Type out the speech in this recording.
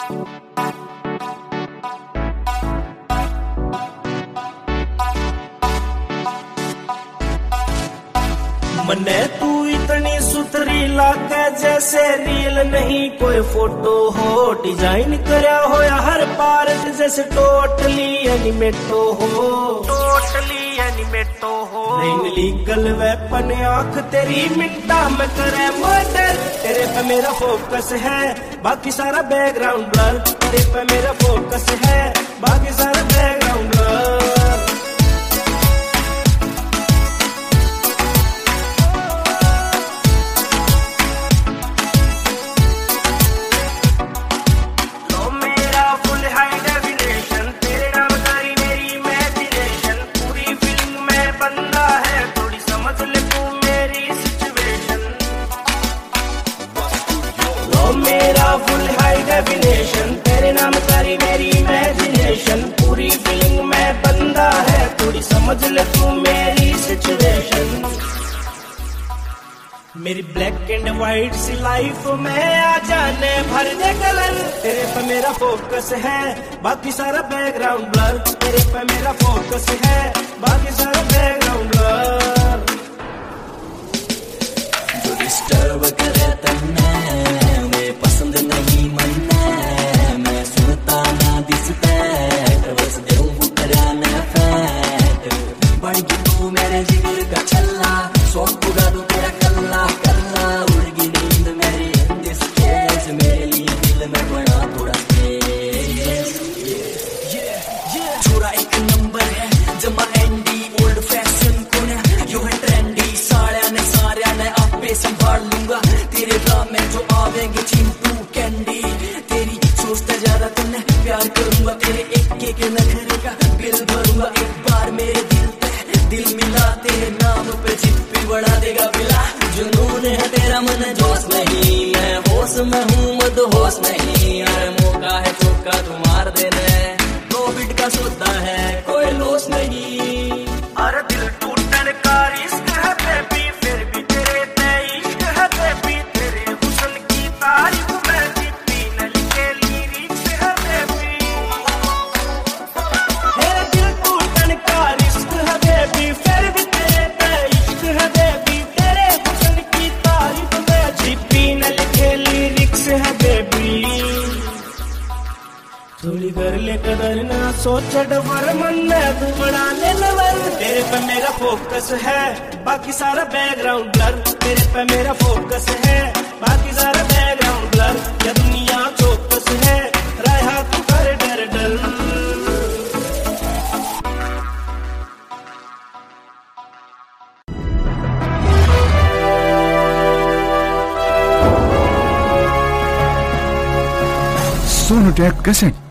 मने तू इतनी सुथरी लागे जैसे रील नहीं कोई फोटो हो। डिजाइन करया हो या हर पार्ट जैसे टोटली एनिमेटो हो। टोटली एनिमेटो हो। लीगल वेपन आंख तेरी मिट्टा में करे मर्डर। तेरे पे मेरा फोकस है बाकी सारा बैकग्राउंड ब्लर। तेरे पे मेरा फोकस है बाकी सारा बैकग्राउंड ब्लर। मेरा फुल हाई डेफिनेशन तेरे नाम तारी मेरी इमेजिनेशन। पूरी फीलिंग में बंदा है थोड़ी समझ ले तू मेरी सिचुएशन। मेरी ब्लैक एंड व्हाइट सी लाइफ में आ जाने भर दे कलर। तेरे पे मेरा फोकस है बाकी सारा बैकग्राउंड ब्लर। तेरे पे मेरा फोकस है बाकी सारा बैकग्राउंड ब्लर। जो डिस्टर्ब करे तन्ने वे पसंद नहीं मन्ने। मैं सुनता ना दिसता बस दिल कराना फैट। बढ़ गई तू मेरे जिगर का छल्ला सोच पुगा दू तेरा कल्ला कल्ला। उड़ गई नींद मेरी इन दिस केस मेरे लिए दिल में बड़ा थोड़ा स्पेस। छोरा एक नंबर है जमा एंडी ओल्ड फैशन कौन है यो है ट्रेंडी। सारे ने आपे संभाल लूंगा तेरे राह में जो आवेंगे चिंटू कैंडी। तेरी सोचता ज्यादा तुमने प्यार करूंगा तेरे एक नखरे का बिल भरूंगा। एक बार मेरे दिल पे दिल मिला तेरे नाम पे चिप्पी बढ़ा देगा बिला। जुनून है तेरा मन जोश नहीं मैं होश में हूँ मद होश नहीं। अरे मौका है चौका तू मार देने प्रॉफिट का सौदा है कोई लॉस नहीं। अरे दिल टूटने का रिस्क है बेबी फिर भी तेरे पे इश्क है बेबी। तेरे हुस्न की तारीफ में जितनी न लिखे लिरिक्स है बेबी। मेरा दिल टूटने का रिस्क है बेबी फिर भी तेरे पे इश्क है बेबी। तेरे हुस्न की तारीफ में जितनी न लिखे लिरिक्स है बेबी। थोड़ी कर ले कदर ना सोच डबर मन में तू बड़ा ले लवर। तेरे पे मेरा फोकस है बाकी सारा बैकग्राउंड ब्लर। तेरे पे मेरा फोकस है बाकी सारा बैकग्राउंड ब्लर। ये दुनिया चौकस है रहा तू कर डर डर। Sonu tech cassette.